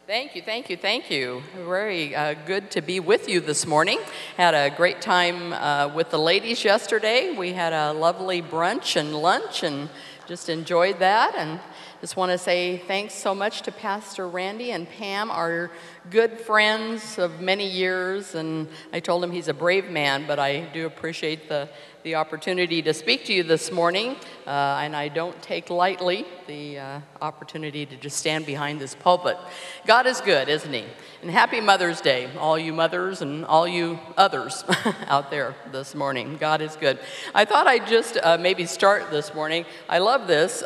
Thank you, thank you, thank you. Very good to be with you this morning. Had a great time with the ladies yesterday. We had a lovely brunch and lunch and just enjoyed that. And just want to say thanks so much to Pastor Randy and Pam, our good friends of many years. And I told him he's a brave man, but I do appreciate the opportunity to speak to you this morning. And I don't take lightly the opportunity to just stand behind this pulpit. God is good, isn't he? And happy Mother's Day, all you mothers and all you others out there this morning. God is good. I thought I'd just maybe start this morning. I love this.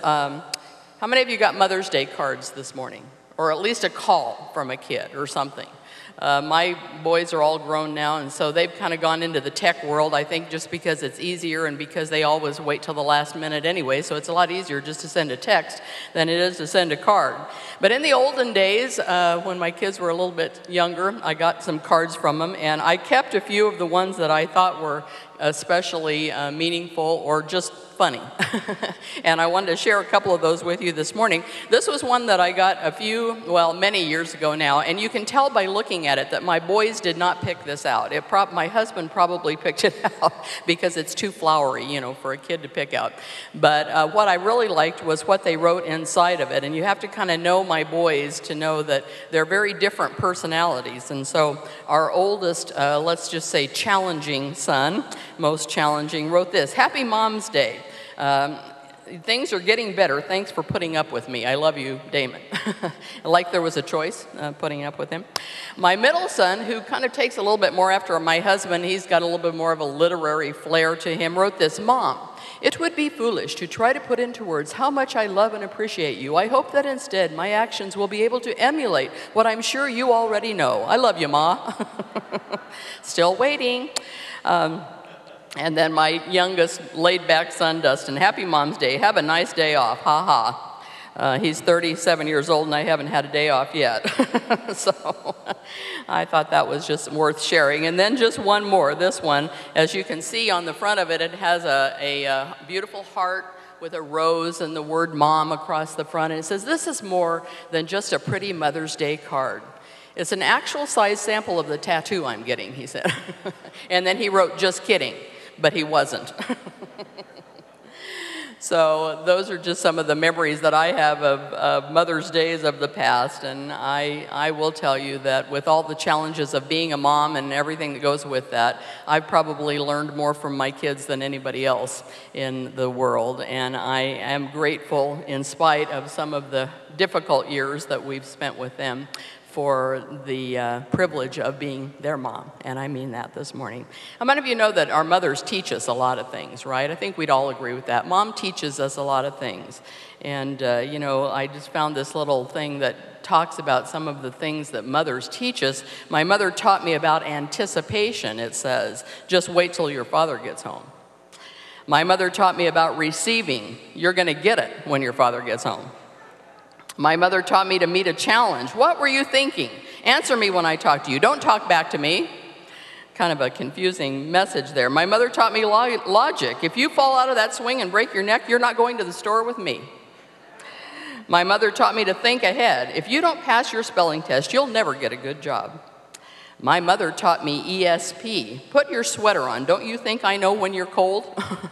How many of you got Mother's Day cards this morning? Or at least a call from a kid or something? My boys are all grown now, and so they've kind of gone into the tech world, I think, just because it's easier and because they always wait till the last minute anyway, so it's a lot easier just to send a text than it is to send a card. But in the olden days, when my kids were a little bit younger, I got some cards from them, and I kept a few of the ones that I thought were especially meaningful or just funny. And I wanted to share a couple of those with you this morning. This was one that I got many years ago now, and you can tell by looking at it that my boys did not pick this out. My husband probably picked it out because it's too flowery, for a kid to pick out. But what I really liked was what they wrote inside of it, and you have to kind of know my boys to know that they're very different personalities. And so our oldest, let's just say challenging son, most challenging, wrote this: Happy Mom's Day. Things are getting better. Thanks for putting up with me. I love you, Damon. Like there was a choice, putting up with him. My middle son, who kind of takes a little bit more after my husband, he's got a little bit more of a literary flair to him, wrote this: Mom, it would be foolish to try to put into words how much I love and appreciate you. I hope that instead my actions will be able to emulate what I'm sure you already know. I love you, Ma. Still waiting. And then my youngest laid-back son, Dustin: Happy Mom's Day. Have a nice day off. Ha ha. He's 37 years old, and I haven't had a day off yet. So I thought that was just worth sharing. And then just one more. This one, as you can see on the front of it, it has a beautiful heart with a rose and the word Mom across the front. And it says, this is more than just a pretty Mother's Day card. It's an actual size sample of the tattoo I'm getting, he said. And then he wrote, just kidding. But he wasn't. So those are just some of the memories that I have of Mother's Days of the past. And I will tell you that with all the challenges of being a mom and everything that goes with that, I've probably learned more from my kids than anybody else in the world. And I am grateful, in spite of some of the difficult years that we've spent with them, for the privilege of being their mom, and I mean that this morning. How many of you know that our mothers teach us a lot of things, right? I think we'd all agree with that. Mom teaches us a lot of things, and I just found this little thing that talks about some of the things that mothers teach us. My mother taught me about anticipation, it says. Just wait till your father gets home. My mother taught me about receiving. You're going to get it when your father gets home. My mother taught me to meet a challenge. What were you thinking? Answer me when I talk to you. Don't talk back to me. Kind of a confusing message there. My mother taught me logic. If you fall out of that swing and break your neck, you're not going to the store with me. My mother taught me to think ahead. If you don't pass your spelling test, you'll never get a good job. My mother taught me ESP. Put your sweater on. Don't you think I know when you're cold?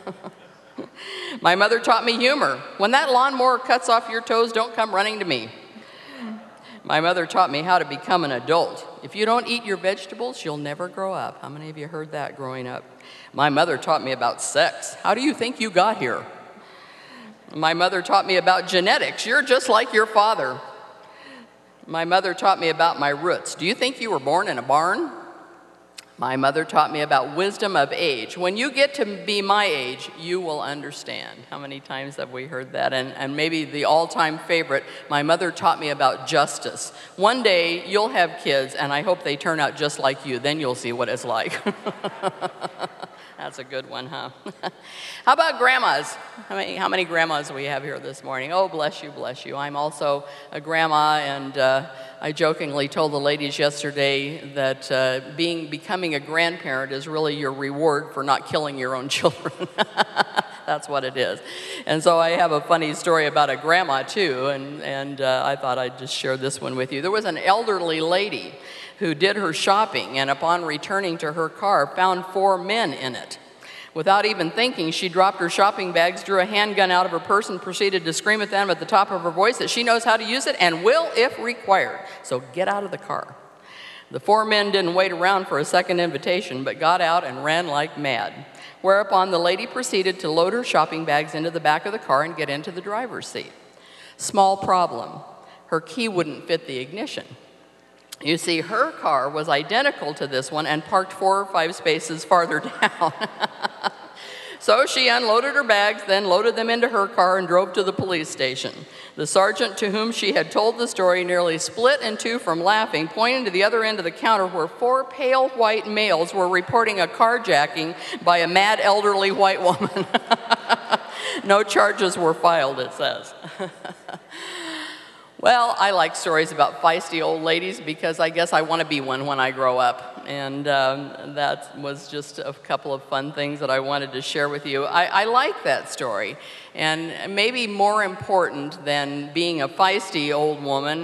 My mother taught me humor. When that lawnmower cuts off your toes, don't come running to me. My mother taught me how to become an adult. If you don't eat your vegetables, you'll never grow up. How many of you heard that growing up? My mother taught me about sex. How do you think you got here? My mother taught me about genetics. You're just like your father. My mother taught me about my roots. Do you think you were born in a barn? My mother taught me about wisdom of age. When you get to be my age, you will understand. How many times have we heard that? And maybe the all-time favorite, my mother taught me about justice. One day, you'll have kids, and I hope they turn out just like you. Then you'll see what it's like. That's a good one, huh? How about grandmas? How many grandmas do we have here this morning? Oh, bless you, bless you. I'm also a grandma, and I jokingly told the ladies yesterday that becoming a grandparent is really your reward for not killing your own children. That's what it is. And so I have a funny story about a grandma too, and I thought I'd just share this one with you. There was an elderly lady who did her shopping, and upon returning to her car, found 4 men in it. Without even thinking, she dropped her shopping bags, drew a handgun out of her purse, and proceeded to scream at them at the top of her voice that she knows how to use it and will if required. So get out of the car. The 4 men didn't wait around for a second invitation, but got out and ran like mad. Whereupon the lady proceeded to load her shopping bags into the back of the car and get into the driver's seat. Small problem. Her key wouldn't fit the ignition. You see, her car was identical to this one and parked 4 or 5 spaces farther down. So she unloaded her bags, then loaded them into her car and drove to the police station. The sergeant to whom she had told the story nearly split in two from laughing, pointing to the other end of the counter where 4 pale white males were reporting a carjacking by a mad elderly white woman. No charges were filed, it says. Well, I like stories about feisty old ladies because I guess I want to be one when I grow up. And that was just a couple of fun things that I wanted to share with you. I like that story. And maybe more important than being a feisty old woman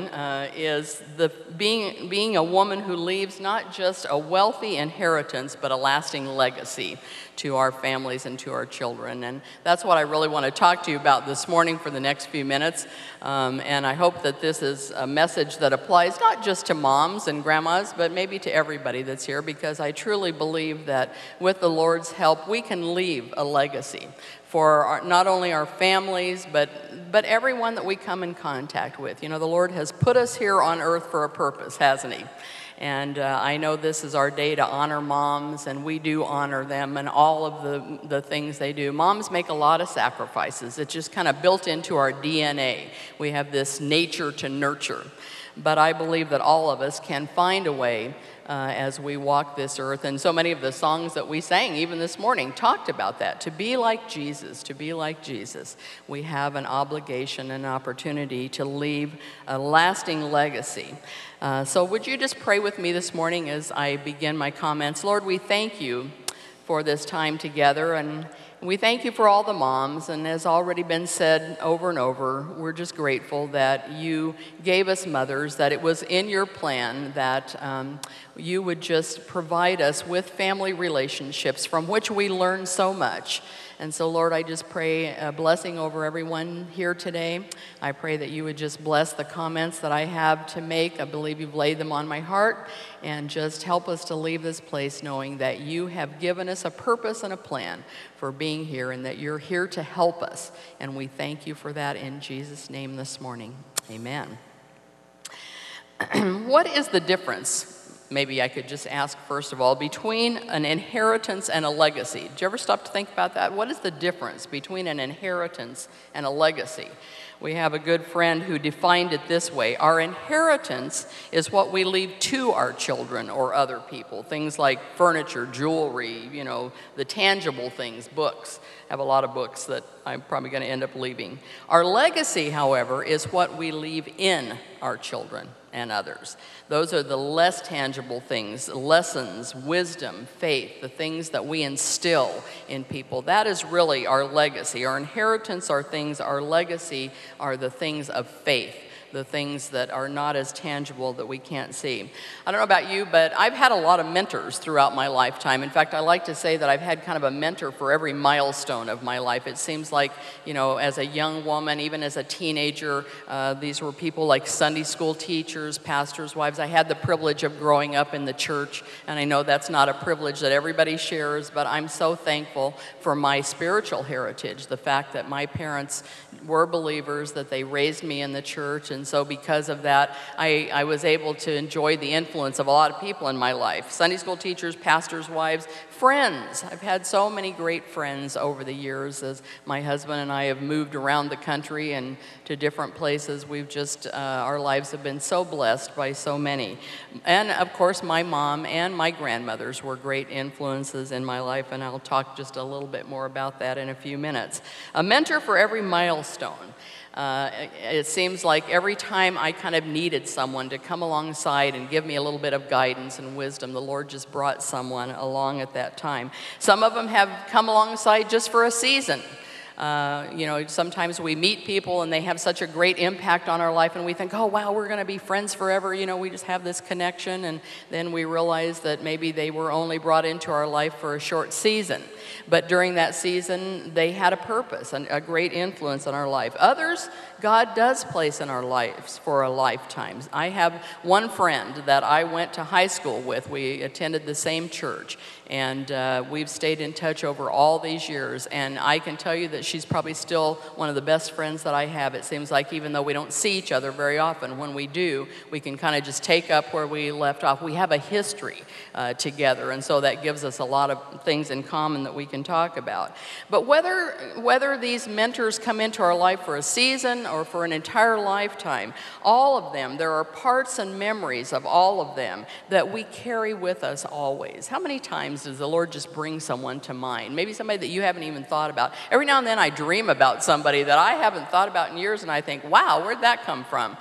is being a woman who leaves not just a wealthy inheritance, but a lasting legacy to our families and to our children. And that's what I really want to talk to you about this morning for the next few minutes. And I hope that this is a message that applies not just to moms and grandmas, but maybe to everybody that's here, because I truly believe that with the Lord's help, we can leave a legacy for not only our families, but everyone that we come in contact with. You know, the Lord has put us here on earth for a purpose, hasn't He? And I know this is our day to honor moms, and we do honor them and all of the things they do. Moms make a lot of sacrifices. It's just kind of built into our DNA. We have this nature to nurture. But I believe that all of us can find a way as we walk this earth. And so many of the songs that we sang, even this morning, talked about that. To be like Jesus, to be like Jesus. We have an obligation, an opportunity to leave a lasting legacy. So would you just pray with me this morning as I begin my comments? Lord, we thank you for this time together, and we thank you for all the moms, and as already been said over and over, we're just grateful that you gave us mothers, that it was in your plan that you would just provide us with family relationships from which we learn so much. And so, Lord, I just pray a blessing over everyone here today. I pray that you would just bless the comments that I have to make. I believe you've laid them on my heart. And just help us to leave this place knowing that you have given us a purpose and a plan for being here, and that you're here to help us. And we thank you for that in Jesus' name this morning. Amen. What is the difference? Maybe I could just ask, first of all, between an inheritance and a legacy. Did you ever stop to think about that? What is the difference between an inheritance and a legacy? We have a good friend who defined it this way. Our inheritance is what we leave to our children or other people. Things like furniture, jewelry, you know, the tangible things, books. I have a lot of books that I'm probably going to end up leaving. Our legacy, however, is what we leave in our children and others. Those are the less tangible things, lessons, wisdom, faith, the things that we instill in people. That is really our legacy. Our inheritance are things, our legacy are the things of faith, the things that are not as tangible that we can't see. I don't know about you, but I've had a lot of mentors throughout my lifetime. In fact, I like to say that I've had kind of a mentor for every milestone of my life. It seems like, you know, as a young woman, even as a teenager, these were people like Sunday school teachers, pastors' wives. I had the privilege of growing up in the church, and I know that's not a privilege that everybody shares, but I'm so thankful for my spiritual heritage, the fact that my parents were believers, that they raised me in the church, and so because of that, I was able to enjoy the influence of a lot of people in my life. Sunday school teachers, pastors' wives, friends. I've had so many great friends over the years as my husband and I have moved around the country and to different places. We've just, our lives have been so blessed by so many. And of course, my mom and my grandmothers were great influences in my life, and I'll talk just a little bit more about that in a few minutes. A mentor for every milestone. It seems like every time I kind of needed someone to come alongside and give me a little bit of guidance and wisdom, the Lord just brought someone along at that time. Some of them have come alongside just for a season. Sometimes we meet people and they have such a great impact on our life, and we think, oh, wow, we're going to be friends forever. We just have this connection, and then we realize that maybe they were only brought into our life for a short season. But during that season, they had a purpose and a great influence on our life. Others, God does place in our lives for a lifetime. I have one friend that I went to high school with. We attended the same church, and we've stayed in touch over all these years. And I can tell you that she's probably still one of the best friends that I have. It seems like even though we don't see each other very often, when we do, we can kind of just take up where we left off. We have a history together, and so that gives us a lot of things in common that we can talk about. But whether these mentors come into our life for a season or for an entire lifetime, all of them, there are parts and memories of all of them that we carry with us always. How many times does the Lord just bring someone to mind? Maybe somebody that you haven't even thought about. Every now and then I dream about somebody that I haven't thought about in years, and I think, wow, where'd that come from?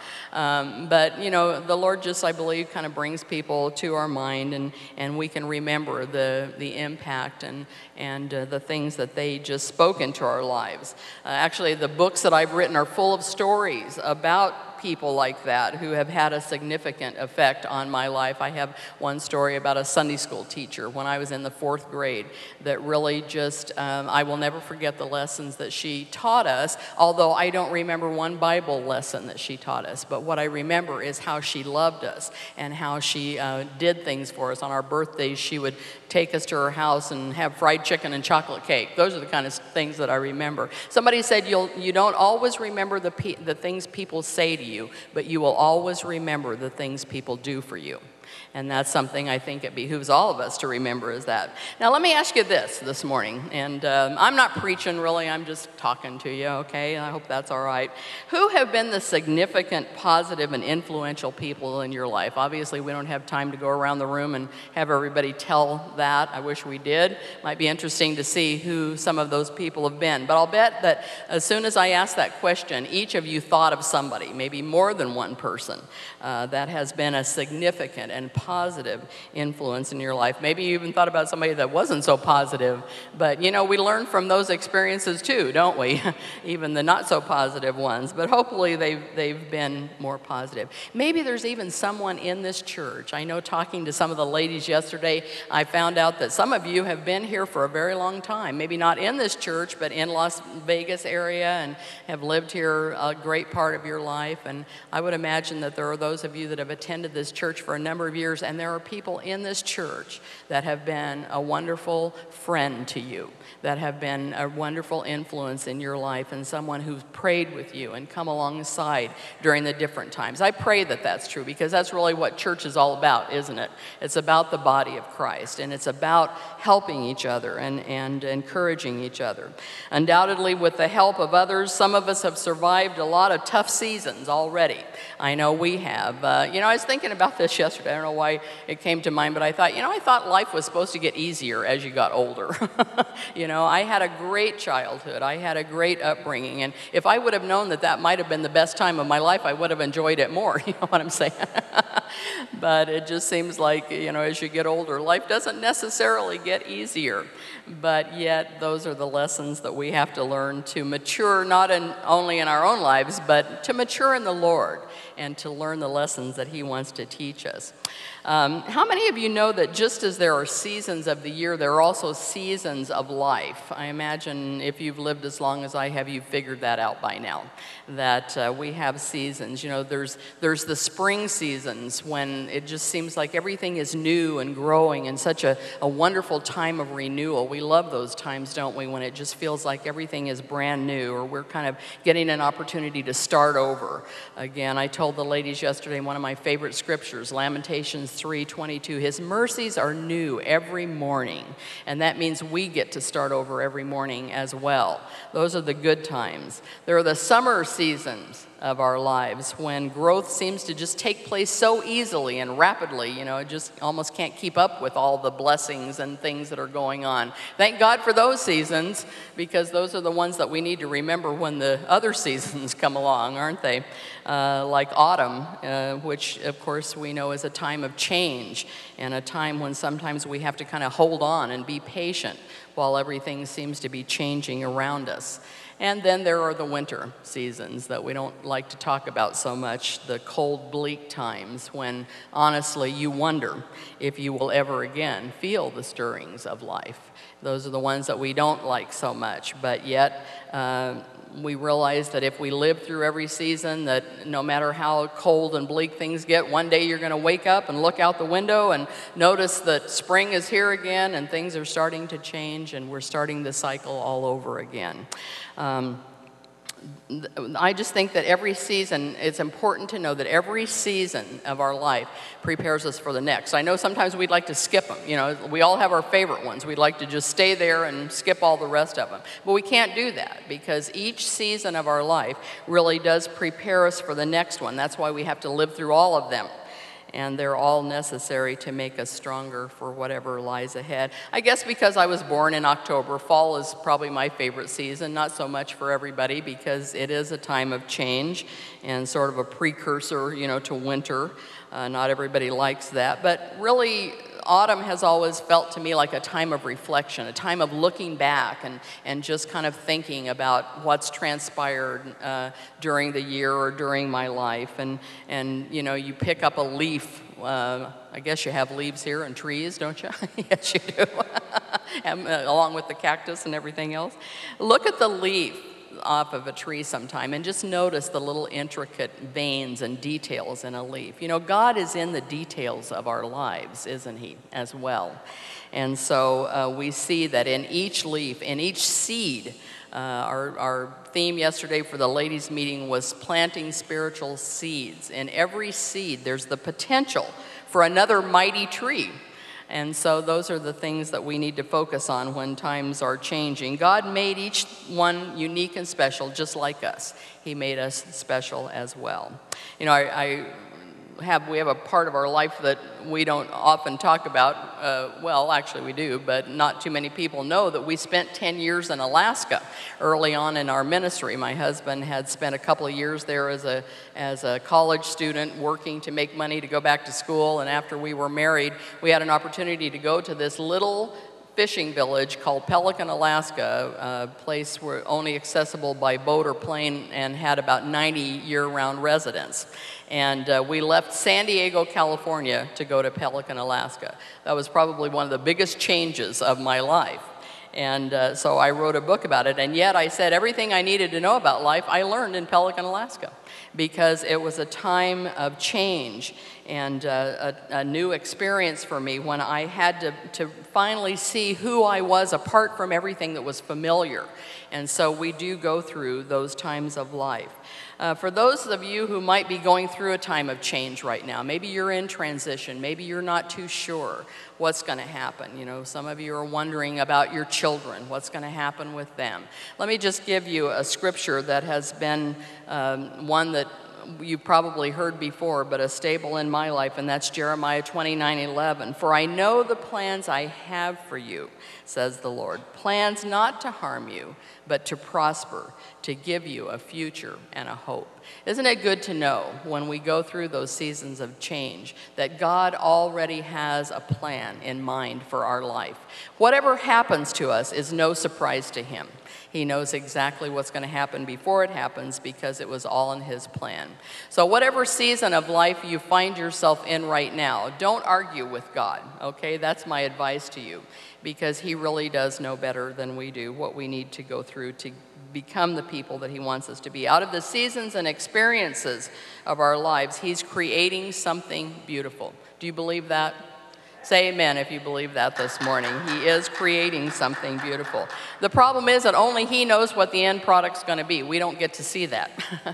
But the Lord just, I believe, kind of brings people to our mind, and we can remember the impact and the things that they just spoke into our lives. Actually, the books that I've written are full of stories about people like that who have had a significant effect on my life. I have one story about a Sunday school teacher when I was in the 4th grade that really just, I will never forget the lessons that she taught us, although I don't remember one Bible lesson that she taught us. But what I remember is how she loved us and how she did things for us. On our birthdays, she would take us to her house and have fried chicken and chocolate cake. Those are the kind of things that I remember. Somebody said you don't always remember the things people say to you, but you will always remember the things people do for you. And that's something I think it behooves all of us to remember, is that. Now, let me ask you this morning, and I'm not preaching really, I'm just talking to you, okay? I hope that's all right. Who have been the significant, positive, and influential people in your life? Obviously, we don't have time to go around the room and have everybody tell that. I wish we did. Might be interesting to see who some of those people have been. But I'll bet that as soon as I ask that question, each of you thought of somebody, maybe more than one person, that has been a significant and positive influence in your life. Maybe you even thought about somebody that wasn't so positive, but we learn from those experiences too, don't we? Even the not so positive ones, but hopefully they've been more positive. Maybe there's even someone in this church. I know, talking to some of the ladies yesterday, I found out that some of you have been here for a very long time, maybe not in this church, but in Las Vegas area, and have lived here a great part of your life. And I would imagine that there are those of you that have attended this church for a number of years, and there are people in this church that have been a wonderful friend to you, that have been a wonderful influence in your life, and someone who's prayed with you and come alongside during the different times. I pray that that's true, because that's really what church is all about, isn't it? It's about the body of Christ, and it's about helping each other and encouraging each other. Undoubtedly, with the help of others, some of us have survived a lot of tough seasons already. I know we have. I was thinking about this yesterday. I don't know why it came to mind, but I thought life was supposed to get easier as you got older. I had a great childhood. I had a great upbringing, and if I would have known that might have been the best time of my life, I would have enjoyed it more. You know what I'm saying? But it just seems like, as you get older, life doesn't necessarily get easier. But yet, those are the lessons that we have to learn to mature, not only in our own lives, but to mature in the Lord and to learn the lessons that He wants to teach us. How many of you know that just as there are seasons of the year, there are also seasons of life? I imagine if you've lived as long as I have, you've figured that out by now, that we have seasons. There's the spring seasons when it just seems like everything is new and growing, and such a wonderful time of renewal. We love those times, don't we, when it just feels like everything is brand new, or we're kind of getting an opportunity to start over. Again, I told the ladies yesterday one of my favorite scriptures, Lamentations 3:22. His mercies are new every morning, and that means we get to start over every morning as well. Those are the good times. There are the summer seasons of our lives when growth seems to just take place so easily and rapidly. It just almost can't keep up with all the blessings and things that are going on. Thank God for those seasons, because those are the ones that we need to remember when the other seasons come along, aren't they? Like autumn, which of course we know is a time of change, and a time when sometimes we have to kind of hold on and be patient while everything seems to be changing around us. And then there are the winter seasons that we don't like to talk about so much, the cold, bleak times when, honestly, you wonder if you will ever again feel the stirrings of life. Those are the ones that we don't like so much, but yet we realize that if we live through every season, that no matter how cold and bleak things get, one day you're going to wake up and look out the window and notice that spring is here again and things are starting to change and we're starting the cycle all over again. I just think that every season, it's important to know that every season of our life prepares us for the next. I know sometimes we'd like to skip them. You know, we all have our favorite ones. We'd like to just stay there and skip all the rest of them. But we can't do that because each season of our life really does prepare us for the next one. That's why we have to live through all of them. And they're all necessary to make us stronger for whatever lies ahead. I guess because I was born in October, fall is probably my favorite season, not so much for everybody because it is a time of change and sort of a precursor, you know, to winter. Not everybody likes that, but really autumn has always felt to me like a time of reflection, a time of looking back and just kind of thinking about what's transpired during the year or during my life. And you know, you pick up a leaf. I guess you have leaves here and trees, don't you? Yes, you do, along with the cactus and everything else. Look at the leaf off of a tree sometime and just notice the little intricate veins and details in a leaf. You know, God is in the details of our lives, isn't he, as well? And so we see that in each leaf, in each seed. Our theme yesterday for the ladies' meeting was planting spiritual seeds. In every seed, there's the potential for another mighty tree. And so those are the things that we need to focus on when times are changing. God made each one unique and special, just like us. He made us special as well. You know, we have a part of our life that we don't often talk about. Well, actually we do, but not too many people know that we spent 10 years in Alaska early on in our ministry. My husband had spent a couple of years there as a college student working to make money to go back to school, and after we were married, we had an opportunity to go to this little fishing village called Pelican, Alaska, a place where only accessible by boat or plane and had about 90 year-round residents. And we left San Diego, California to go to Pelican, Alaska. That was probably one of the biggest changes of my life. And so I wrote a book about it, and yet I said everything I needed to know about life I learned in Pelican, Alaska, because it was a time of change and a new experience for me when I had to finally see who I was apart from everything that was familiar. And so we do go through those times of life. For those of you who might be going through a time of change right now, maybe you're in transition, maybe you're not too sure what's going to happen. You know, some of you are wondering about your children, what's going to happen with them. Let me just give you a scripture that has been one that you've probably heard before, but a staple in my life, and that's Jeremiah 29:11. For I know the plans I have for you, says the Lord, plans not to harm you, but to prosper, to give you a future and a hope. Isn't it good to know when we go through those seasons of change that God already has a plan in mind for our life? Whatever happens to us is no surprise to him. He knows exactly what's going to happen before it happens because it was all in his plan. So whatever season of life you find yourself in right now, don't argue with God, okay? That's my advice to you, because he really does know better than we do what we need to go through to become the people that he wants us to be. Out of the seasons and experiences of our lives, he's creating something beautiful. Do you believe that? Say amen if you believe that this morning. He is creating something beautiful. The problem is that only he knows what the end product's going to be. We don't get to see that.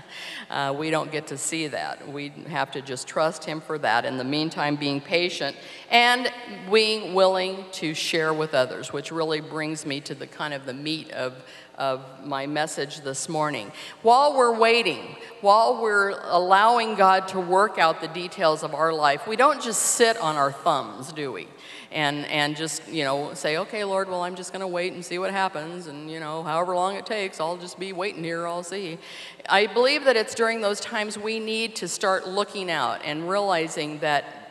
We don't get to see that. We have to just trust him for that. In the meantime, being patient and being willing to share with others, which really brings me to the kind of the meat of my message this morning. While we're waiting, while we're allowing God to work out the details of our life, we don't just sit on our thumbs, do we? And just, you know, say, okay, Lord, well, I'm just going to wait and see what happens. And, you know, however long it takes, I'll just be waiting here, I'll see. I believe that it's during those times we need to start looking out and realizing that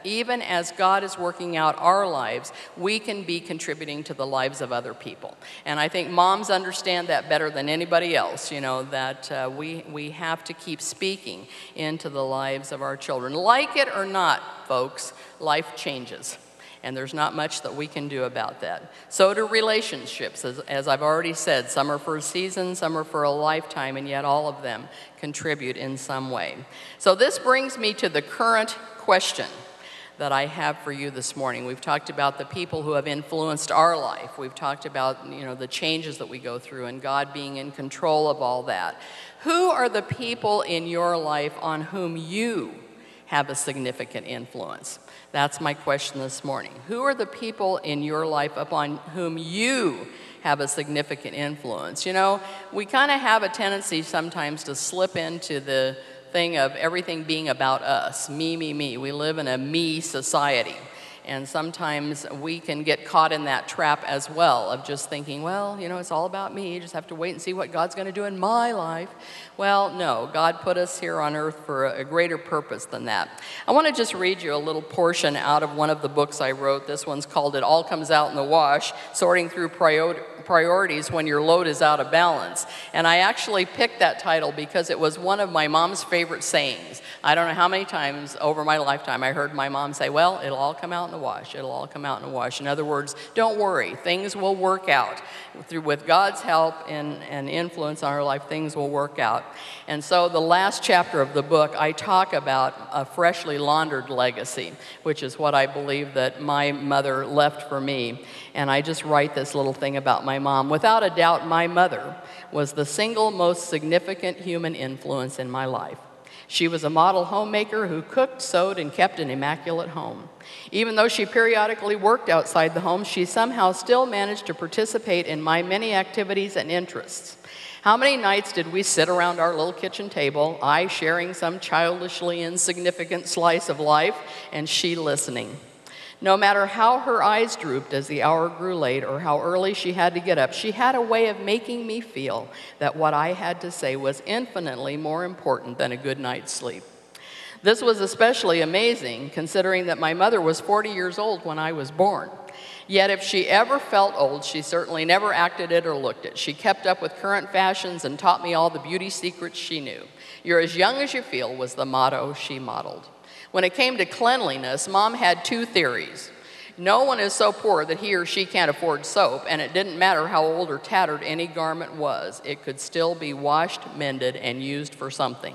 even as God is working out our lives, we can be contributing to the lives of other people. And I think moms understand that better than anybody else, you know, that we have to keep speaking into the lives of our children. Like it or not, folks, life changes. And there's not much that we can do about that. So do relationships. As I've already said, some are for a season, some are for a lifetime, and yet all of them contribute in some way. So this brings me to the current question that I have for you this morning. We've talked about the people who have influenced our life. We've talked about, you know, the changes that we go through and God being in control of all that. Who are the people in your life on whom you have a significant influence? That's my question this morning. Who are the people in your life upon whom you have a significant influence? You know, we kind of have a tendency sometimes to slip into the thing of everything being about us. Me, me, me. We live in a me society. And sometimes we can get caught in that trap as well of just thinking, well, you know, it's all about me. You just have to wait and see what God's going to do in my life. Well, no, God put us here on earth for a greater purpose than that. I want to just read you a little portion out of one of the books I wrote. This one's called It All Comes Out in the Wash, Sorting Through Priorities When Your Load is Out of Balance. And I actually picked that title because it was one of my mom's favorite sayings. I don't know how many times over my lifetime I heard my mom say, well, it'll all come out in the wash. It'll all come out in the wash. In other words, don't worry. Things will work out. With God's help and influence on our life, things will work out. And so the last chapter of the book, I talk about a freshly laundered legacy, which is what I believe that my mother left for me. And I just write this little thing about my mom. Without a doubt, my mother was the single most significant human influence in my life. She was a model homemaker who cooked, sewed, and kept an immaculate home. Even though she periodically worked outside the home, she somehow still managed to participate in my many activities and interests. How many nights did we sit around our little kitchen table, I sharing some childishly insignificant slice of life, and she listening? No matter how her eyes drooped as the hour grew late or how early she had to get up, she had a way of making me feel that what I had to say was infinitely more important than a good night's sleep. This was especially amazing considering that my mother was 40 years old when I was born. Yet if she ever felt old, she certainly never acted it or looked it. She kept up with current fashions and taught me all the beauty secrets she knew. You're as young as you feel was the motto she modeled. When it came to cleanliness, Mom had two theories. No one is so poor that he or she can't afford soap, and it didn't matter how old or tattered any garment was. It could still be washed, mended, and used for something.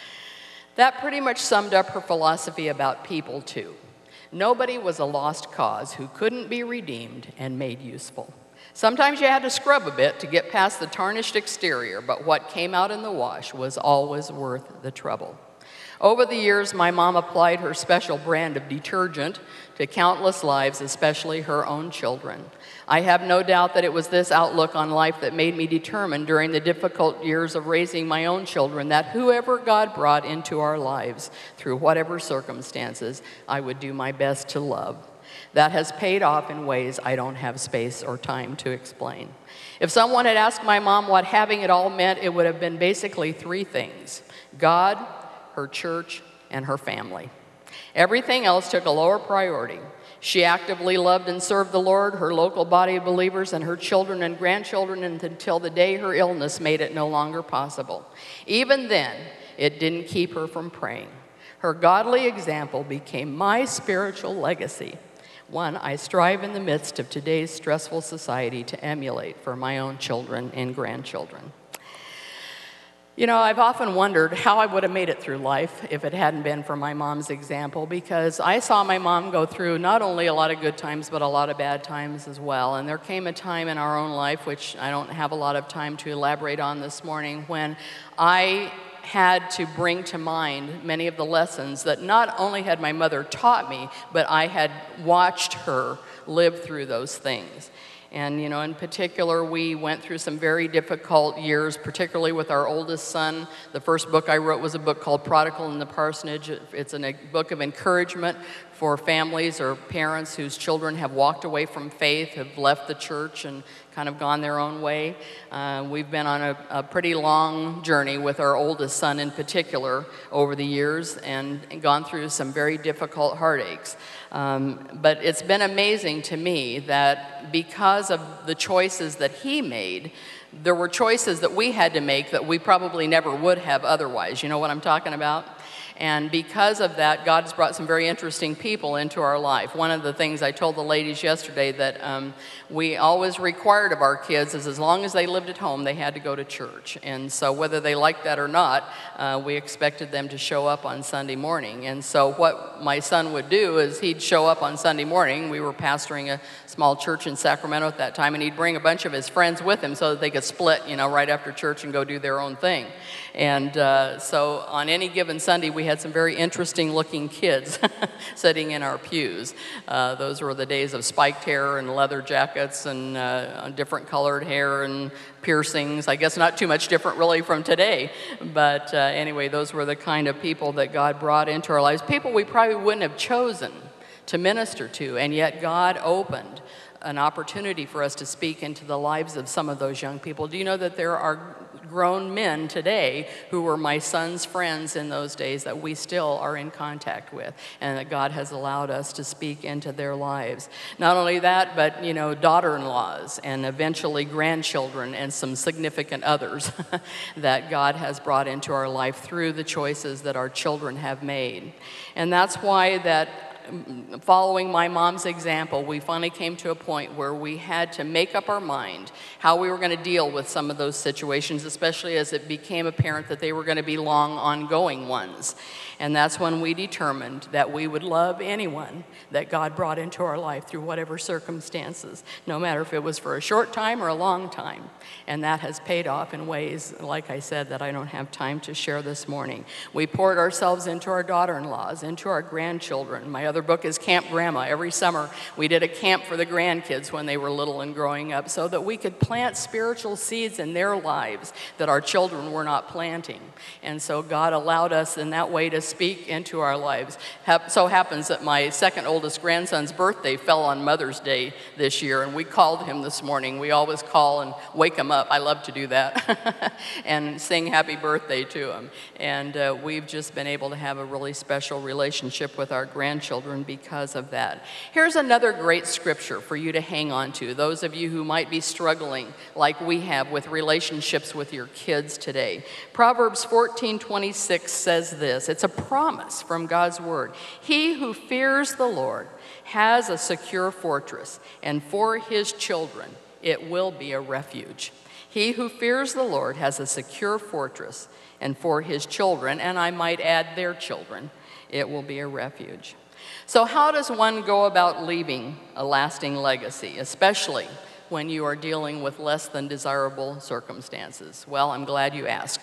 That pretty much summed up her philosophy about people, too. Nobody was a lost cause who couldn't be redeemed and made useful. Sometimes you had to scrub a bit to get past the tarnished exterior, but what came out in the wash was always worth the trouble. Over the years, my mom applied her special brand of detergent to countless lives, especially her own children. I have no doubt that it was this outlook on life that made me determined during the difficult years of raising my own children that whoever God brought into our lives, through whatever circumstances, I would do my best to love. That has paid off in ways I don't have space or time to explain. If someone had asked my mom what having it all meant, it would have been basically three things: God, her church, and her family. Everything else took a lower priority. She actively loved and served the Lord, her local body of believers, and her children and grandchildren until the day her illness made it no longer possible. Even then, it didn't keep her from praying. Her godly example became my spiritual legacy, one I strive in the midst of today's stressful society to emulate for my own children and grandchildren. You know, I've often wondered how I would have made it through life if it hadn't been for my mom's example, because I saw my mom go through not only a lot of good times, but a lot of bad times as well. And there came a time in our own life, which I don't have a lot of time to elaborate on this morning, when I had to bring to mind many of the lessons that not only had my mother taught me, but I had watched her live through those things. And, you know, in particular, we went through some very difficult years, particularly with our oldest son. The first book I wrote was a book called Prodigal in the Parsonage. It's a book of encouragement for families or parents whose children have walked away from faith, have left the church and kind of gone their own way. We've been on a pretty long journey with our oldest son in particular over the years and gone through some very difficult heartaches. But it's been amazing to me that because of the choices that he made, there were choices that we had to make that we probably never would have otherwise. You know what I'm talking about? And because of that, God's brought some very interesting people into our life. One of the things I told the ladies yesterday that we always required of our kids is as long as they lived at home, they had to go to church. And so whether they liked that or not, we expected them to show up on Sunday morning. And so what my son would do is he'd show up on Sunday morning. We were pastoring a small church in Sacramento at that time, and he'd bring a bunch of his friends with him so that they could split, you know, right after church and go do their own thing. And so on any given Sunday, we had some very interesting looking kids sitting in our pews. Those were the days of spiked hair and leather jackets and different colored hair and piercings. I guess not too much different really from today. But anyway, those were the kind of people that God brought into our lives. People we probably wouldn't have chosen to minister to, and yet God opened an opportunity for us to speak into the lives of some of those young people. Do you know that there are grown men today who were my son's friends in those days that we still are in contact with, and that God has allowed us to speak into their lives? Not only that, but you know, daughter-in-laws and eventually grandchildren and some significant others that God has brought into our life through the choices that our children have made. And that's why that following my mom's example, we finally came to a point where we had to make up our mind how we were going to deal with some of those situations, especially as it became apparent that they were going to be long, ongoing ones. And that's when we determined that we would love anyone that God brought into our life through whatever circumstances, no matter if it was for a short time or a long time. And that has paid off in ways, like I said, that I don't have time to share this morning. We poured ourselves into our daughter-in-laws, into our grandchildren. My other book is Camp Grandma. Every summer we did a camp for the grandkids when they were little and growing up so that we could plant spiritual seeds in their lives that our children were not planting. And so God allowed us in that way to speak into our lives. So happens that my second oldest grandson's birthday fell on Mother's Day this year, and we called him this morning. We always call and wake him up. I love to do that and sing happy birthday to him. And we've just been able to have a really special relationship with our grandchildren because of that. Here's another great scripture for you to hang on to, those of you who might be struggling like we have with relationships with your kids today. Proverbs 14:26 says this. It's a promise from God's word. He who fears the Lord has a secure fortress, and for his children it will be a refuge. He who fears the Lord has a secure fortress, and for his children, and I might add their children, it will be a refuge. So how does one go about leaving a lasting legacy, especially when you are dealing with less than desirable circumstances? Well, I'm glad you asked.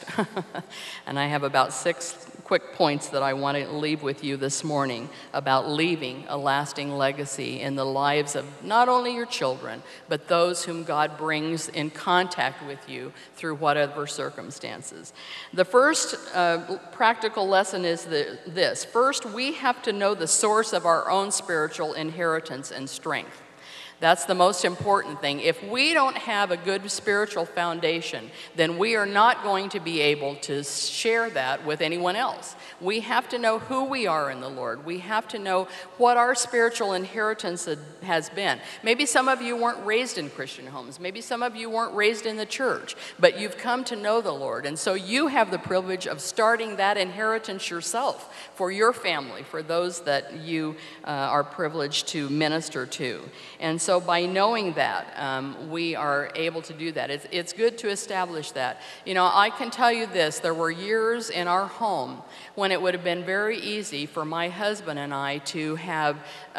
And I have about 6 quick points that I want to leave with you this morning about leaving a lasting legacy in the lives of not only your children, but those whom God brings in contact with you through whatever circumstances. The first practical lesson is this. First, we have to know the source of our own spiritual inheritance and strength. That's the most important thing. If we don't have a good spiritual foundation, then we are not going to be able to share that with anyone else. We have to know who we are in the Lord. We have to know what our spiritual inheritance has been. Maybe some of you weren't raised in Christian homes. Maybe some of you weren't raised in the church, but you've come to know the Lord. And so you have the privilege of starting that inheritance yourself for your family, for those that you are privileged to minister to. And so by knowing that, we are able to do that. It's good to establish that. You know, I can tell you this, there were years in our home when it would have been very easy for my husband and I to have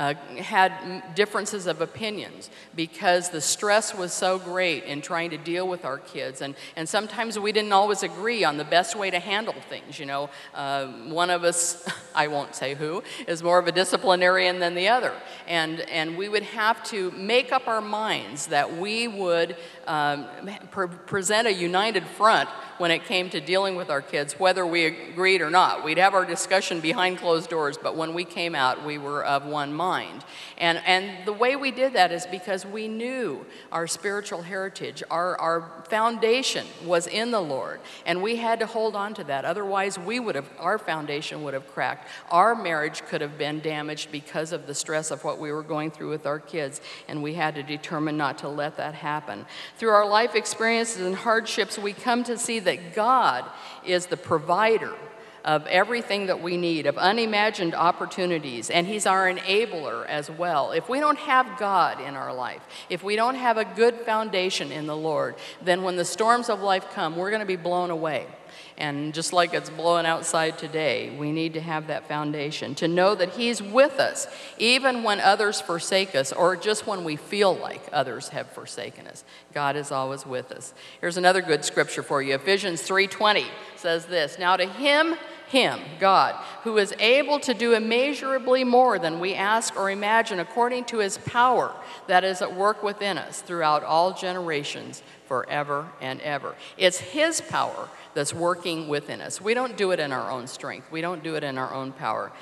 had differences of opinions because the stress was so great in trying to deal with our kids. And sometimes we didn't always agree on the best way to handle things, you know. One of us, I won't say who, is more of a disciplinarian than the other. And we would have to make up our minds that we would present a united front when it came to dealing with our kids, whether we agreed or not. We'd have our discussion behind closed doors, but when we came out, we were of one mind. And the way we did that is because we knew our spiritual heritage, our foundation was in the Lord, and we had to hold on to that. Otherwise, our foundation would have cracked. Our marriage could have been damaged because of the stress of what we were going through with our kids, and we had to determine not to let that happen. Through our life experiences and hardships, we come to see that God is the provider of everything that we need, of unimagined opportunities, and He's our enabler as well. If we don't have God in our life, if we don't have a good foundation in the Lord, then when the storms of life come, we're going to be blown away. And just like it's blowing outside today, we need to have that foundation, to know that He's with us, even when others forsake us, or just when we feel like others have forsaken us. God is always with us. Here's another good scripture for you. Ephesians 3:20 says this, "Now to Him, God, who is able to do immeasurably more than we ask or imagine, according to His power that is at work within us throughout all generations, forever and ever." It's His power that's working within us. We don't do it in our own strength. We don't do it in our own power.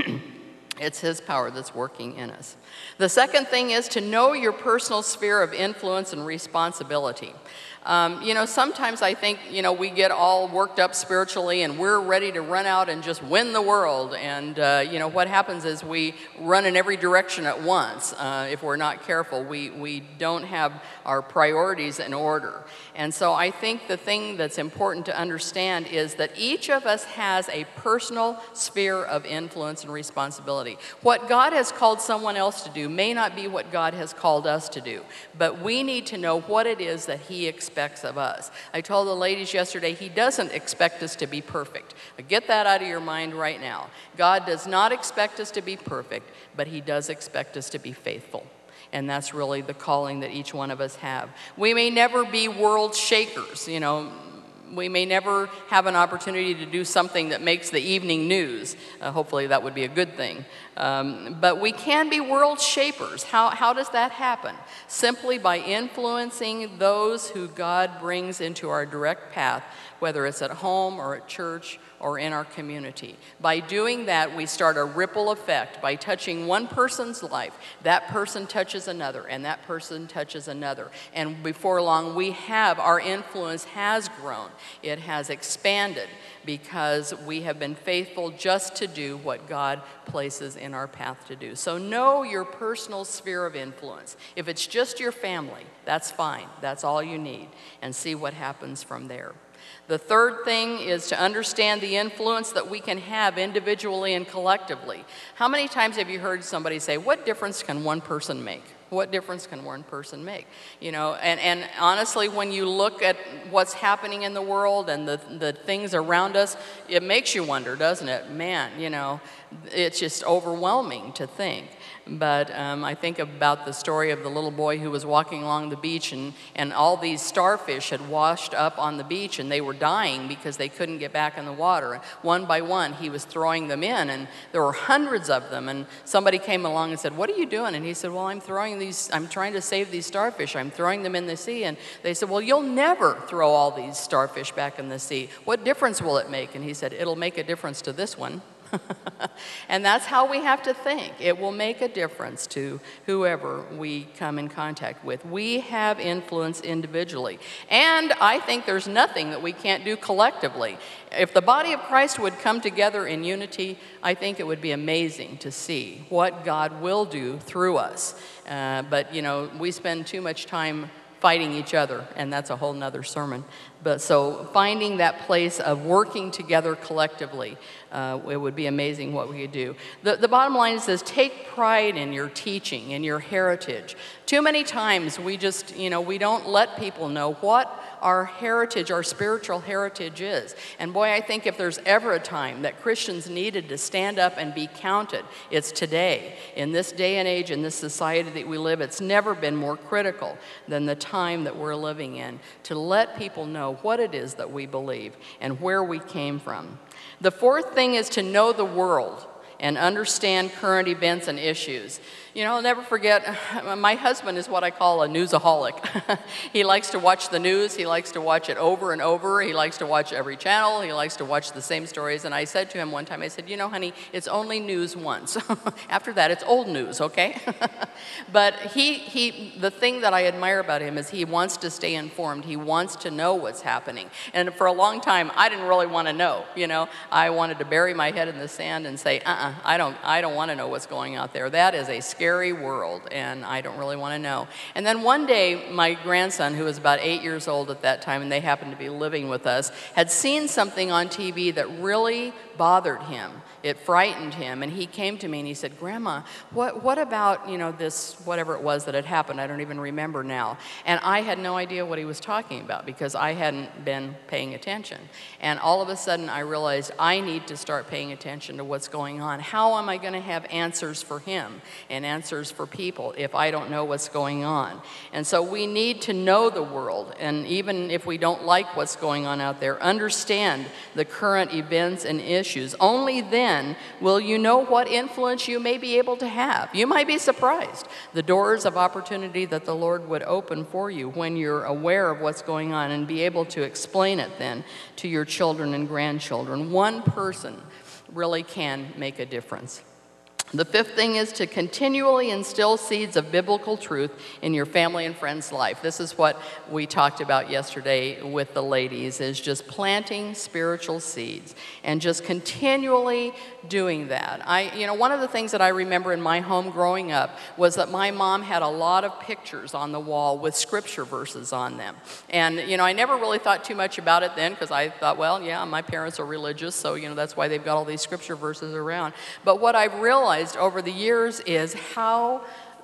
It's His power that's working in us. The second thing is to know your personal sphere of influence and responsibility. Sometimes I think, we get all worked up spiritually and we're ready to run out and just win the world. And, what happens is we run in every direction at once. If we're not careful, we don't have our priorities in order. And so I think the thing that's important to understand is that each of us has a personal sphere of influence and responsibility. What God has called someone else to do may not be what God has called us to do, but we need to know what it is that He expects of us. I told the ladies yesterday, He doesn't expect us to be perfect. Get that out of your mind right now. God does not expect us to be perfect, but He does expect us to be faithful. And that's really the calling that each one of us have. We may never be world shakers, we may never have an opportunity to do something that makes the evening news. Hopefully that would be a good thing. But we can be world shapers. How does that happen? Simply by influencing those who God brings into our direct path, whether it's at home or at church or in our community. By doing that, we start a ripple effect. By touching one person's life, that person touches another, and that person touches another. And before long, our influence has grown. It has expanded because we have been faithful just to do what God places in our path to do. So know your personal sphere of influence. If it's just your family, that's fine. That's all you need. And see what happens from there. The third thing is to understand the influence that we can have individually and collectively. How many times have you heard somebody say, "What difference can one person make?" What difference can one person make? And honestly, when you look at what's happening in the world and the things around us, it makes you wonder, doesn't it? Man, it's just overwhelming to think. But I think about the story of the little boy who was walking along the beach and all these starfish had washed up on the beach and they were dying because they couldn't get back in the water. One by one, he was throwing them in, and there were hundreds of them. And somebody came along and said, "What are you doing?" And he said, "Well, I'm trying to save these starfish. I'm throwing them in the sea." And they said, "Well, you'll never throw all these starfish back in the sea. What difference will it make?" And he said, "It'll make a difference to this one." And that's how we have to think. It will make a difference to whoever we come in contact with. We have influence individually. And I think there's nothing that we can't do collectively. If the body of Christ would come together in unity, I think it would be amazing to see what God will do through us. But we spend too much time fighting each other, and that's a whole nother sermon. But so finding that place of working together collectively, it would be amazing what we could do. The bottom line is this: take pride in your teaching, in your heritage. Too many times we just, we don't let people know what our heritage, our spiritual heritage is. And boy, I think if there's ever a time that Christians needed to stand up and be counted, it's today. In this day and age, in this society that we live, it's never been more critical than the time that we're living in, to let people know what it is that we believe and where we came from. The fourth thing is to know the world. and understand current events and issues. You know, I'll never forget, my husband is what I call a newsaholic. He likes to watch the news, he likes to watch it over and over, he likes to watch every channel, he likes to watch the same stories, and I said to him one time, I said, you know, honey, it's only news once. After that, it's old news, okay? But the thing that I admire about him is he wants to stay informed, he wants to know what's happening. And for a long time, I didn't really want to know, you know. I wanted to bury my head in the sand and say, I don't want to know what's going out there. That is a scary world, and I don't really want to know. And then one day, my grandson, who was about 8 years old at that time, and they happened to be living with us, had seen something on TV that really bothered him. It frightened him, and he came to me and he said, Grandma, what about, you know, this, whatever it was that had happened, I don't even remember now. And I had no idea what he was talking about because I hadn't been paying attention. And all of a sudden I realized I need to start paying attention to what's going on. How am I going to have answers for him and answers for people if I don't know what's going on? And so we need to know the world, and even if we don't like what's going on out there, understand the current events and issues. Only then will you know what influence you may be able to have. You might be surprised the doors of opportunity that the Lord would open for you when you're aware of what's going on and be able to explain it then to your children and grandchildren. One person really can make a difference. The fifth thing is to continually instill seeds of biblical truth in your family and friends' life. This is what we talked about yesterday with the ladies, is just planting spiritual seeds and just continually doing that. You know, one of the things that I remember in my home growing up was that my mom had a lot of pictures on the wall with scripture verses on them. And, you know, I never really thought too much about it then because I thought, well, yeah, my parents are religious, so, you know, that's why they've got all these scripture verses around. But what I've realized over the years is how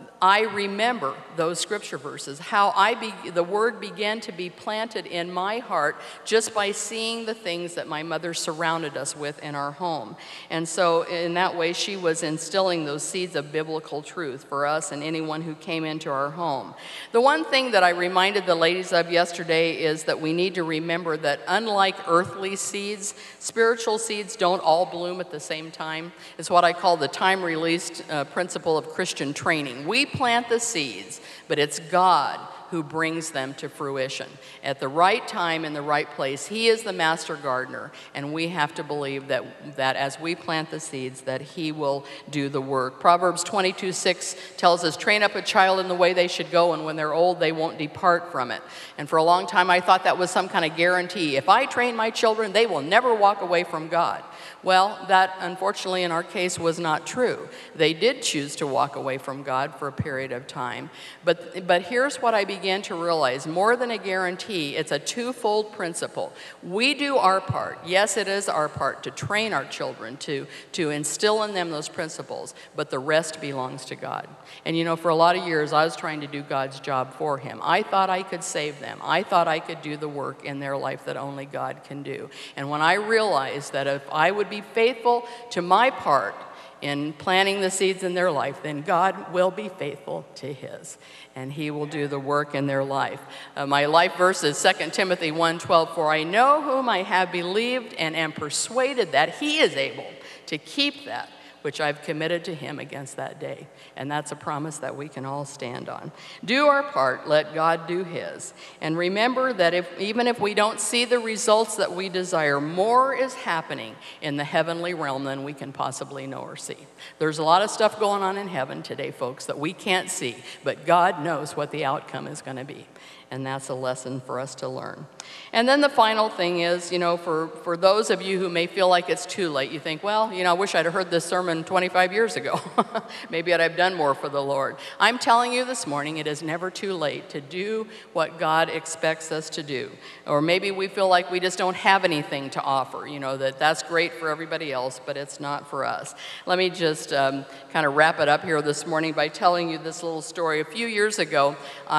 I remember those scripture verses, how the word began to be planted in my heart just by seeing the things that my mother surrounded us with in our home. And so in that way, she was instilling those seeds of biblical truth for us and anyone who came into our home. The one thing that I reminded the ladies of yesterday is that we need to remember that unlike earthly seeds, spiritual seeds don't all bloom at the same time. It's what I call the time-released principle of Christian training. We plant the seeds, but it's God who brings them to fruition. At the right time, in the right place, He is the master gardener, and we have to believe that as we plant the seeds, that He will do the work. Proverbs 22:6 tells us, train up a child in the way they should go, and when they're old, they won't depart from it. And for a long time, I thought that was some kind of guarantee. If I train my children, they will never walk away from God. Well, that, unfortunately, in our case, was not true. They did choose to walk away from God for a period of time. But here's what I began to realize. More than a guarantee, it's a twofold principle. We do our part. Yes, it is our part to train our children, to instill in them those principles, but the rest belongs to God. And you know, for a lot of years, I was trying to do God's job for Him. I thought I could save them. I thought I could do the work in their life that only God can do. And when I realized that if I would be faithful to my part in planting the seeds in their life, then God will be faithful to His, and He will do the work in their life. My life verse is 2 Timothy 1:12, for I know whom I have believed and am persuaded that He is able to keep that which I've committed to Him against that day. And that's a promise that we can all stand on. Do our part, let God do His. And remember that even if we don't see the results that we desire, more is happening in the heavenly realm than we can possibly know or see. There's a lot of stuff going on in heaven today, folks, that we can't see, but God knows what the outcome is going to be. And that's a lesson for us to learn. And then the final thing is, you know, for those of you who may feel like it's too late, you think, well, you know, I wish I'd heard this sermon 25 years ago. Maybe I'd have done more for the Lord. I'm telling you this morning, it is never too late to do what God expects us to do. Or maybe we feel like we just don't have anything to offer, you know, that's great for everybody else, but it's not for us. Let me just kind of wrap it up here this morning by telling you this little story. A few years ago,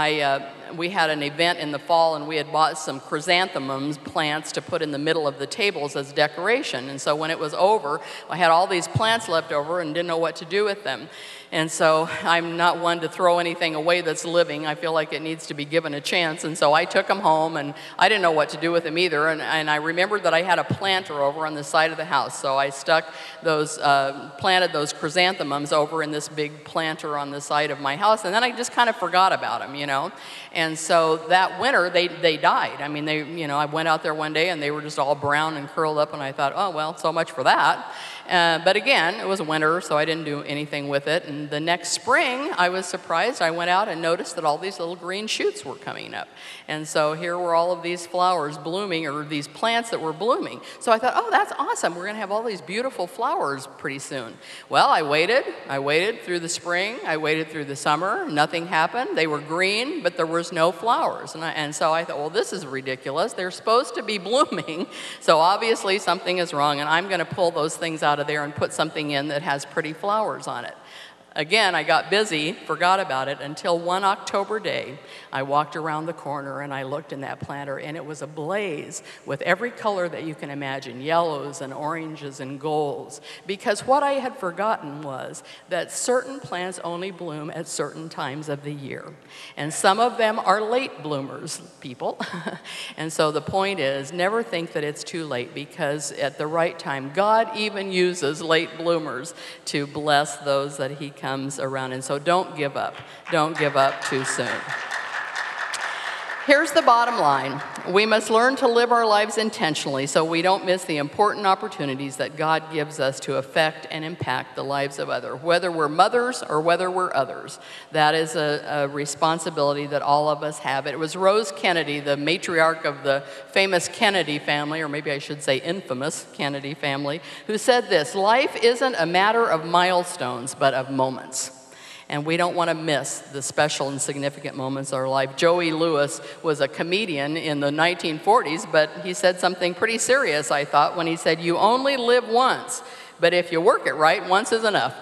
we had an event in the fall, and we had bought some chrysanthemums plants to put in the middle of the tables as decoration. And so when it was over, I had all these plants left over and didn't know what to do with them. And so I'm not one to throw anything away that's living. I feel like it needs to be given a chance. And so I took them home, and I didn't know what to do with them either. And I remembered that I had a planter over on the side of the house. So I stuck those, planted those chrysanthemums over in this big planter on the side of my house. And then I just kind of forgot about them, you know. And so that winter, they died. I mean, I went out there one day and they were just all brown and curled up, and I thought, oh, well, so much for that. But again, it was winter, so I didn't do anything with it. And the next spring, I was surprised. I went out and noticed that all these little green shoots were coming up. And so here were all of these flowers blooming, or these plants that were blooming. So I thought, oh, that's awesome. We're going to have all these beautiful flowers pretty soon. Well, I waited through the spring. I waited through the summer. Nothing happened. They were green, but there was no flowers. And so I thought, well, this is ridiculous. They're supposed to be blooming. So obviously something is wrong, and I'm going to pull those things out of there and put something in that has pretty flowers on it. Again, I got busy, forgot about it, until one October day, I walked around the corner and I looked in that planter, and it was ablaze with every color that you can imagine, yellows and oranges and golds. Because what I had forgotten was that certain plants only bloom at certain times of the year. And some of them are late bloomers, people. And so the point is, never think that it's too late, because at the right time, God even uses late bloomers to bless those that He comes around. And so don't give up. Don't give up too soon. Here's the bottom line. We must learn to live our lives intentionally so we don't miss the important opportunities that God gives us to affect and impact the lives of others, whether we're mothers or whether we're others. That is a responsibility that all of us have. It was Rose Kennedy, the matriarch of the famous Kennedy family, or maybe I should say infamous Kennedy family, who said this: life isn't a matter of milestones, but of moments. And we don't want to miss the special and significant moments of our life. Joey Lewis was a comedian in the 1940s, but he said something pretty serious, I thought, when he said, "You only live once, but if you work it right, once is enough."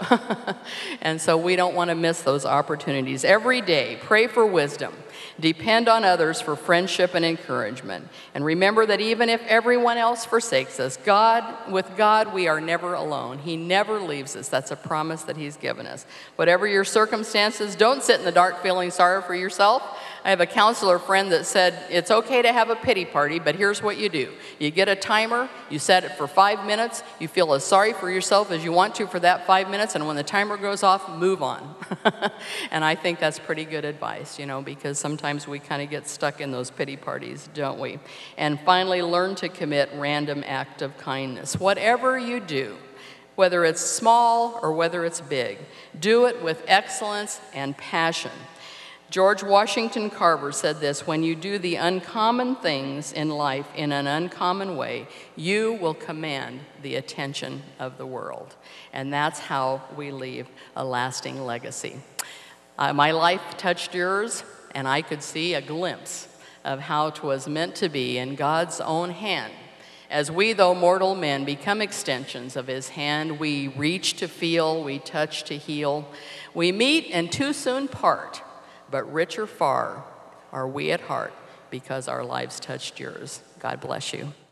And so we don't want to miss those opportunities. Every day, pray for wisdom. Depend on others for friendship and encouragement. And remember that even if everyone else forsakes us, with God, we are never alone. He never leaves us. That's a promise that He's given us. Whatever your circumstances, don't sit in the dark feeling sorry for yourself. I have a counselor friend that said, it's okay to have a pity party, but here's what you do. You get a timer, you set it for 5 minutes, you feel as sorry for yourself as you want to for that 5 minutes, and when the timer goes off, move on. And I think that's pretty good advice, you know, because sometimes we kind of get stuck in those pity parties, don't we? And finally, learn to commit random act of kindness. Whatever you do, whether it's small or whether it's big, do it with excellence and passion. George Washington Carver said this: when you do the uncommon things in life in an uncommon way, you will command the attention of the world. And that's how we leave a lasting legacy. My life touched yours, and I could see a glimpse of how 'twas meant to be in God's own hand. As we, though mortal men, become extensions of His hand, we reach to feel, we touch to heal. We meet and too soon part, but richer far are we at heart because our lives touched yours. God bless you.